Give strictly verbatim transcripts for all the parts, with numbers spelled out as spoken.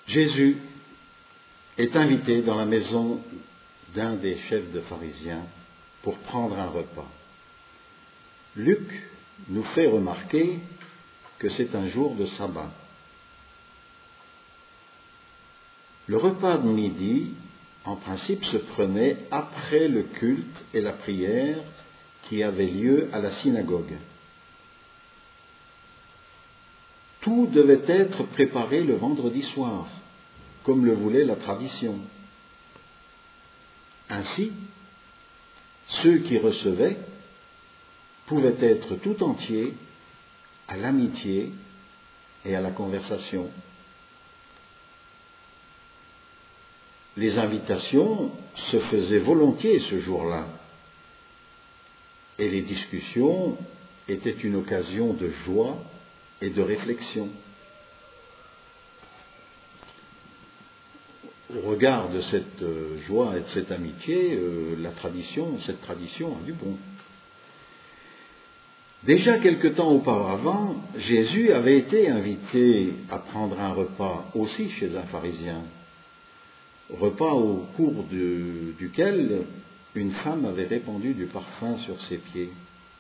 Jésus est invité dans la maison d'un des chefs de pharisiens pour prendre un repas. Luc nous fait remarquer que c'est un jour de sabbat. Le repas de midi, en principe, se prenait après le culte et la prière qui avait lieu à la synagogue. Tout devait être préparé le vendredi soir, comme le voulait la tradition. Ainsi, ceux qui recevaient pouvaient être tout entiers à l'amitié et à la conversation. Les invitations se faisaient volontiers ce jour-là, et les discussions étaient une occasion de joie et de réflexion. Au regard de cette joie et de cette amitié, la tradition, cette tradition a du bon. Déjà quelque temps auparavant, Jésus avait été invité à prendre un repas aussi chez un pharisien, repas au cours de, duquel une femme avait répandu du parfum sur ses pieds.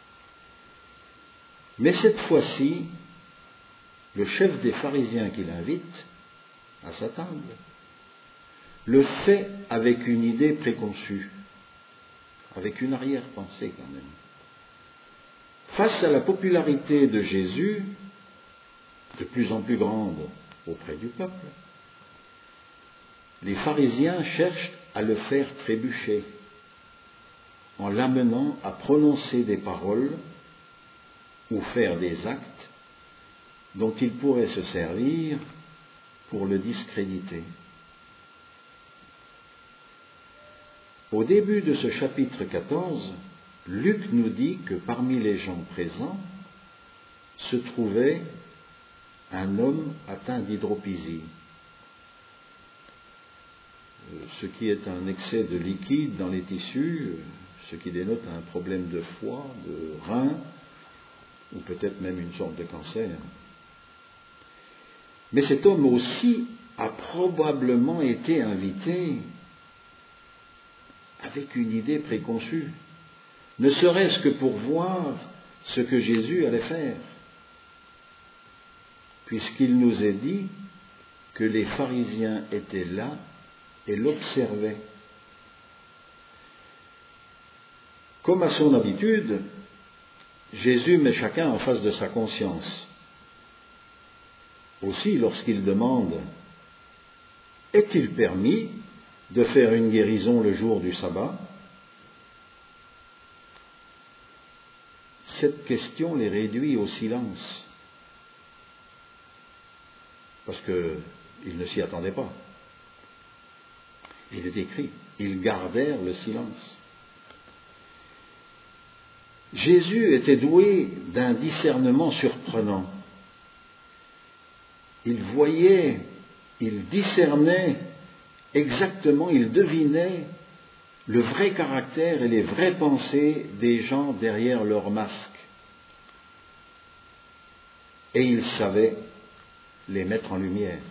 Mais cette fois-ci, le chef des pharisiens qui l'invite à sa table le fait avec une idée préconçue, avec une arrière-pensée quand même. Face à la popularité de Jésus, de plus en plus grande auprès du peuple, les pharisiens cherchent à le faire trébucher en l'amenant à prononcer des paroles ou faire des actes dont il pourrait se servir pour le discréditer. Au début de ce chapitre quatorze, Luc nous dit que parmi les gens présents se trouvait un homme atteint d'hydropisie, ce qui est un excès de liquide dans les tissus, ce qui dénote un problème de foie, de rein, ou peut-être même une sorte de cancer. Mais cet homme aussi a probablement été invité avec une idée préconçue, ne serait-ce que pour voir ce que Jésus allait faire, puisqu'il nous est dit que les pharisiens étaient là et l'observaient. Comme à son habitude, Jésus met chacun en face de sa conscience. Aussi, lorsqu'il demande « Est-il permis de faire une guérison le jour du sabbat ?» cette question les réduit au silence, parce qu'ils ne s'y attendaient pas. Il est écrit, ils gardèrent le silence. Jésus était doué d'un discernement surprenant. Il voyait, il discernait exactement, il devinait le vrai caractère et les vraies pensées des gens derrière leur masque. Et il savait les mettre en lumière.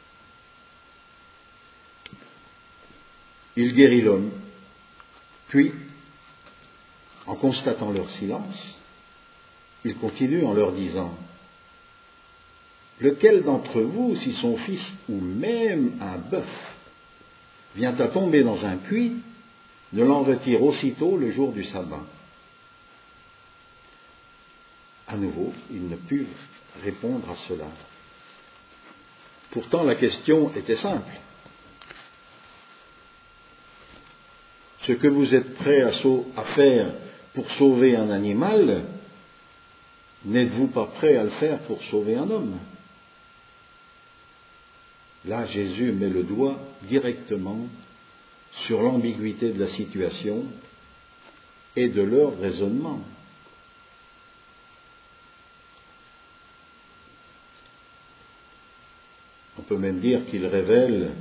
Il guérit l'homme, puis, en constatant leur silence, il continue en leur disant « Lequel d'entre vous, si son fils ou même un bœuf vient à tomber dans un puits, ne l'en retire aussitôt le jour du sabbat ?» À nouveau, ils ne purent répondre à cela. Pourtant, la question était simple. Ce que vous êtes prêt à, sau- à faire pour sauver un animal, n'êtes-vous pas prêt à le faire pour sauver un homme ? Là, Jésus met le doigt directement sur l'ambiguïté de la situation et de leur raisonnement. On peut même dire qu'il révèle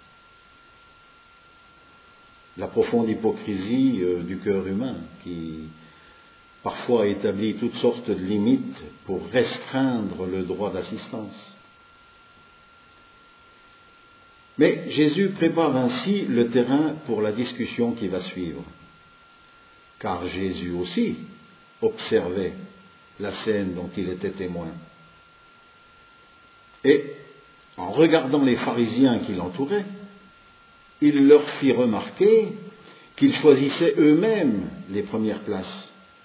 la profonde hypocrisie euh, du cœur humain qui parfois établit toutes sortes de limites pour restreindre le droit d'assistance. Mais Jésus prépare ainsi le terrain pour la discussion qui va suivre. Car Jésus aussi observait la scène dont il était témoin. Et en regardant les pharisiens qui l'entouraient, il leur fit remarquer qu'ils choisissaient eux-mêmes les premières places.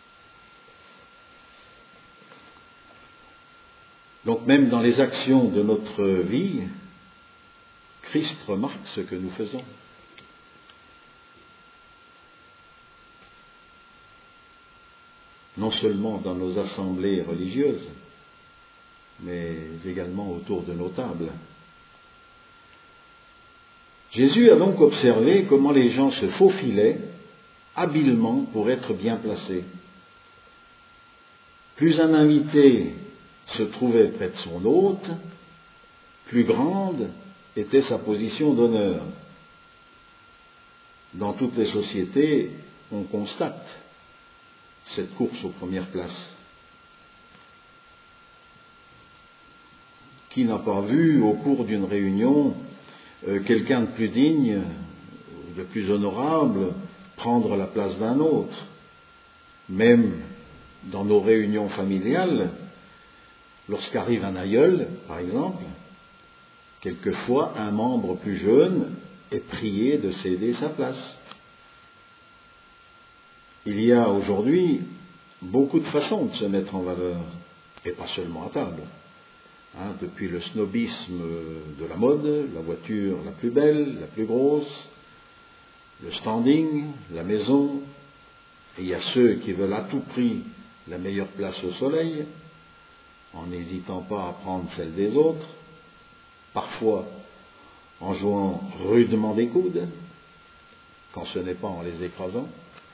Donc même dans les actions de notre vie, Christ remarque ce que nous faisons. Non seulement dans nos assemblées religieuses, mais également autour de nos tables. Jésus a donc observé comment les gens se faufilaient habilement pour être bien placés. Plus un invité se trouvait près de son hôte, plus grande était sa position d'honneur. Dans toutes les sociétés, on constate cette course aux premières places. Qui n'a pas vu au cours d'une réunion euh, quelqu'un de plus digne, de plus honorable, prendre la place d'un autre? Même dans nos réunions familiales, lorsqu'arrive un aïeul, par exemple, quelquefois un membre plus jeune est prié de céder sa place. Il y a aujourd'hui beaucoup de façons de se mettre en valeur, et pas seulement à table. Hein, depuis le snobisme de la mode, la voiture la plus belle, la plus grosse, le standing, la maison, et il y a ceux qui veulent à tout prix la meilleure place au soleil, en n'hésitant pas à prendre celle des autres, parfois en jouant rudement des coudes, quand ce n'est pas en les écrasant.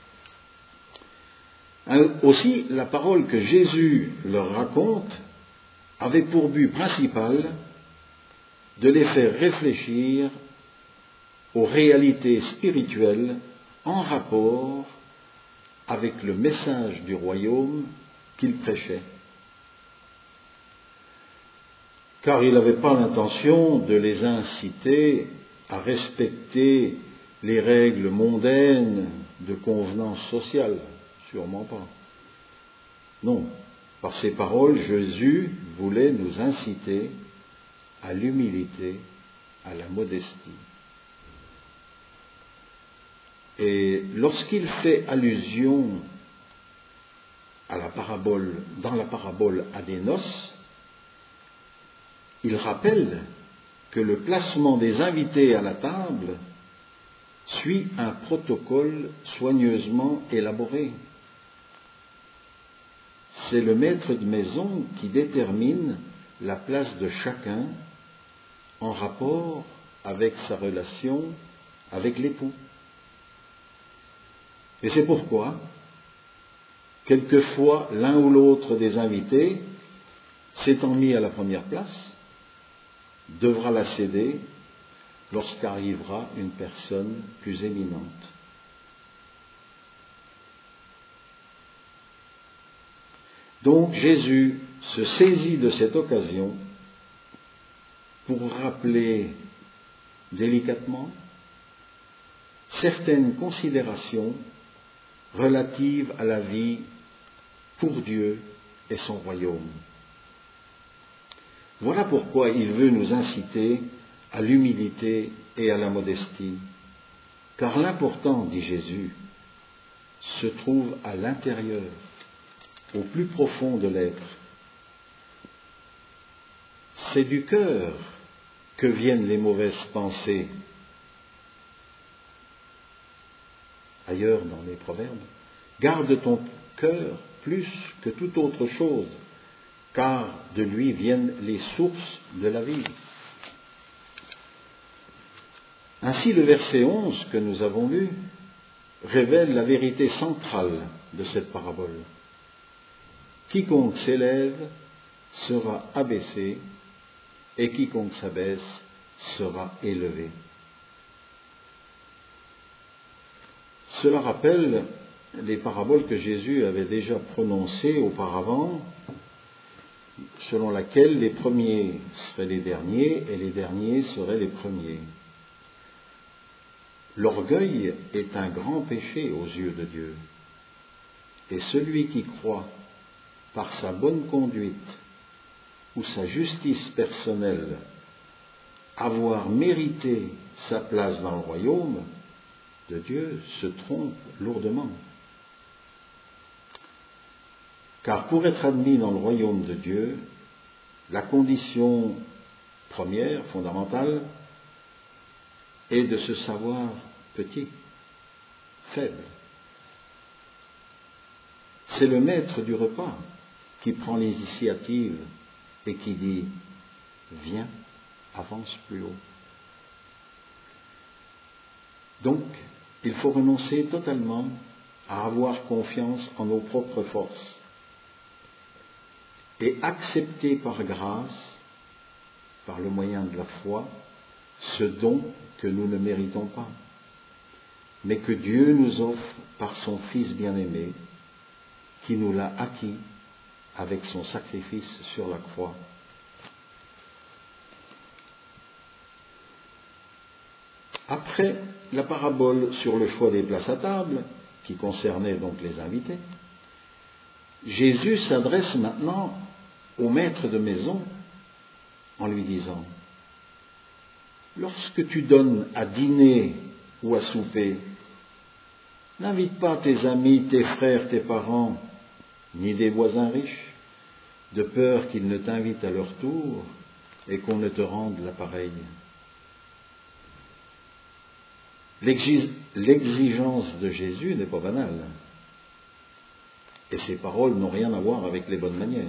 Aussi, la parole que Jésus leur raconte avait pour but principal de les faire réfléchir aux réalités spirituelles en rapport avec le message du royaume qu'il prêchait. Car il n'avait pas l'intention de les inciter à respecter les règles mondaines de convenance sociale, sûrement pas. Non, par ces paroles, Jésus voulait nous inciter à l'humilité, à la modestie. Et lorsqu'il fait allusion à la parabole, dans la parabole à des noces, il rappelle que le placement des invités à la table suit un protocole soigneusement élaboré. C'est le maître de maison qui détermine la place de chacun en rapport avec sa relation avec l'époux. Et c'est pourquoi, quelquefois, l'un ou l'autre des invités, s'étant mis à la première place, devra la céder lorsqu'arrivera une personne plus éminente. Donc Jésus se saisit de cette occasion pour rappeler délicatement certaines considérations relatives à la vie pour Dieu et son royaume. Voilà pourquoi il veut nous inciter à l'humilité et à la modestie. Car l'important, dit Jésus, se trouve à l'intérieur, au plus profond de l'être. C'est du cœur que viennent les mauvaises pensées. Ailleurs dans les proverbes, garde ton cœur plus que toute autre chose, car de lui viennent les sources de la vie. Ainsi, le verset onze que nous avons lu révèle la vérité centrale de cette parabole. Quiconque s'élève sera abaissé, et quiconque s'abaisse sera élevé. Cela rappelle les paraboles que Jésus avait déjà prononcées auparavant, selon laquelle les premiers seraient les derniers et les derniers seraient les premiers. L'orgueil est un grand péché aux yeux de Dieu. Et celui qui croit, par sa bonne conduite ou sa justice personnelle, avoir mérité sa place dans le royaume de Dieu, se trompe lourdement. Car pour être admis dans le royaume de Dieu, la condition première, fondamentale, est de se savoir petit, faible. C'est le maître du repas qui prend l'initiative et qui dit « Viens, avance plus haut ». Donc, il faut renoncer totalement à avoir confiance en nos propres forces et accepter par grâce, par le moyen de la foi, ce don que nous ne méritons pas, mais que Dieu nous offre par son Fils bien-aimé, qui nous l'a acquis avec son sacrifice sur la croix. Après la parabole sur le choix des places à table, qui concernait donc les invités, Jésus s'adresse maintenant au maître de maison en lui disant « Lorsque tu donnes à dîner ou à souper, n'invite pas tes amis, tes frères, tes parents, ni des voisins riches, de peur qu'ils ne t'invitent à leur tour et qu'on ne te rende l'appareil. » L'exigence de Jésus n'est pas banale. Et ses paroles n'ont rien à voir avec les bonnes manières.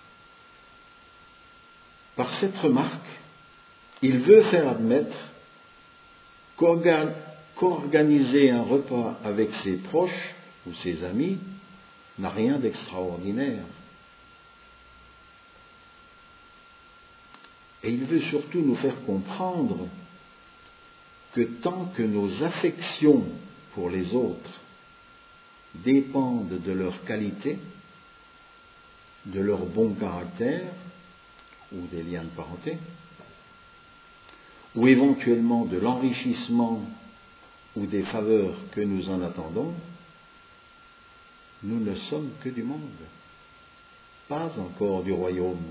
Par cette remarque, il veut faire admettre qu'organiser un repas avec ses proches ou ses amis n'a rien d'extraordinaire. Et il veut surtout nous faire comprendre que tant que nos affections pour les autres dépendent de leur qualité, de leur bon caractère ou des liens de parenté, ou éventuellement de l'enrichissement ou des faveurs que nous en attendons, nous ne sommes que du monde, pas encore du royaume.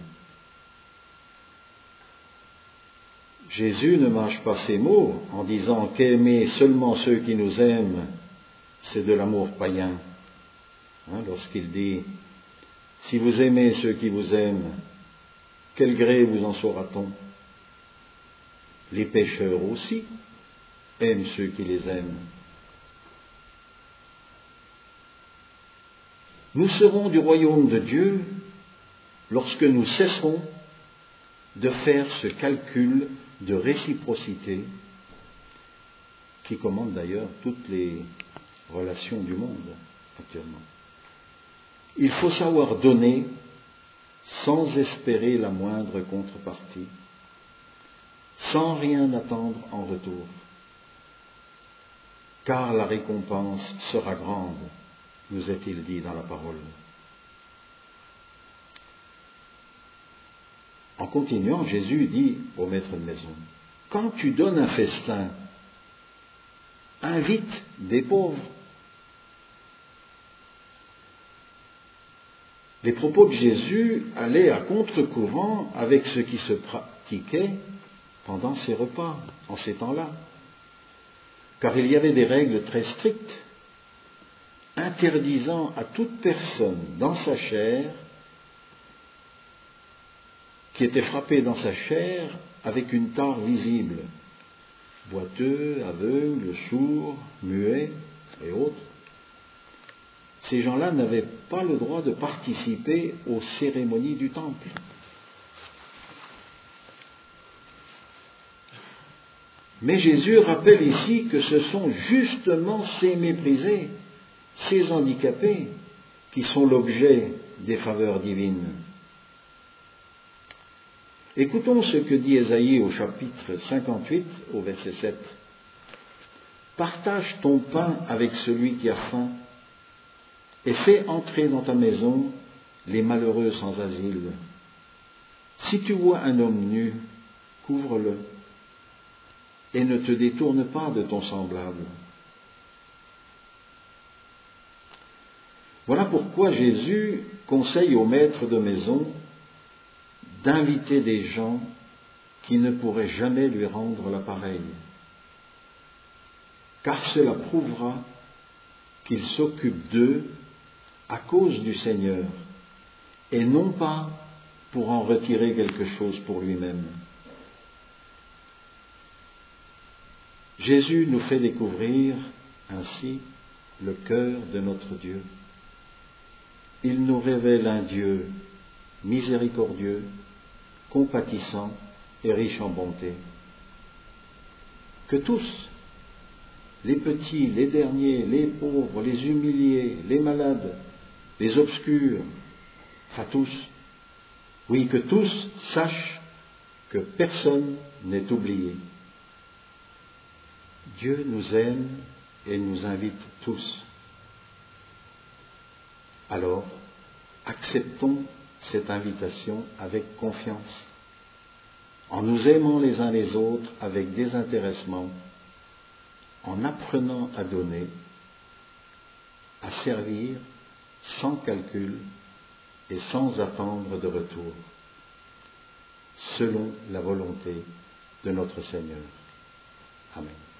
Jésus ne mâche pas ses mots en disant qu'aimer seulement ceux qui nous aiment, c'est de l'amour païen. Hein, lorsqu'il dit « Si vous aimez ceux qui vous aiment, quel gré vous en saura-t-on ? Les pécheurs aussi aiment ceux qui les aiment. » Nous serons du royaume de Dieu lorsque nous cesserons de faire ce calcul de réciprocité qui commande d'ailleurs toutes les relations du monde actuellement. Il faut savoir donner sans espérer la moindre contrepartie, sans rien attendre en retour, car la récompense sera grande, nous est-il dit dans la parole. En continuant, Jésus dit au maître de maison, « Quand tu donnes un festin, invite des pauvres. » Les propos de Jésus allaient à contre-courant avec ce qui se pratiquait pendant ces repas, en ces temps-là. Car il y avait des règles très strictes interdisant à toute personne dans sa chair qui était frappé dans sa chair avec une tare visible, boiteux, aveugle, sourd, muet et autres. Ces gens-là n'avaient pas le droit de participer aux cérémonies du temple. Mais Jésus rappelle ici que ce sont justement ces méprisés, ces handicapés, qui sont l'objet des faveurs divines. Écoutons ce que dit Ésaïe au chapitre cinquante-huit, au verset sept. « Partage ton pain avec celui qui a faim, et fais entrer dans ta maison les malheureux sans asile. Si tu vois un homme nu, couvre-le. et ne te détourne pas de ton semblable. Voilà pourquoi Jésus conseille aux maîtres de maison d'inviter des gens qui ne pourraient jamais lui rendre l'appareil, car cela prouvera qu'il s'occupe d'eux à cause du Seigneur, et non pas pour en retirer quelque chose pour lui-même. Jésus nous fait découvrir ainsi le cœur de notre Dieu. Il nous révèle un Dieu miséricordieux, compatissant et riche en bonté. Que tous, les petits, les derniers, les pauvres, les humiliés, les malades, les obscurs, enfin tous, oui, que tous sachent que personne n'est oublié. Dieu nous aime et nous invite tous. Alors, acceptons cette invitation avec confiance, en nous aimant les uns les autres avec désintéressement, en apprenant à donner, à servir sans calcul et sans attendre de retour, selon la volonté de notre Seigneur. Amen.